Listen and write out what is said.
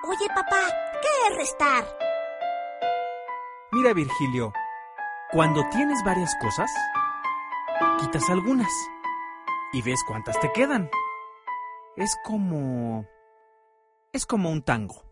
Oye, papá, ¿qué es restar? Mira, Virgilio, cuando tienes varias cosas, quitas algunas y ves cuántas te quedan. Es como un tango.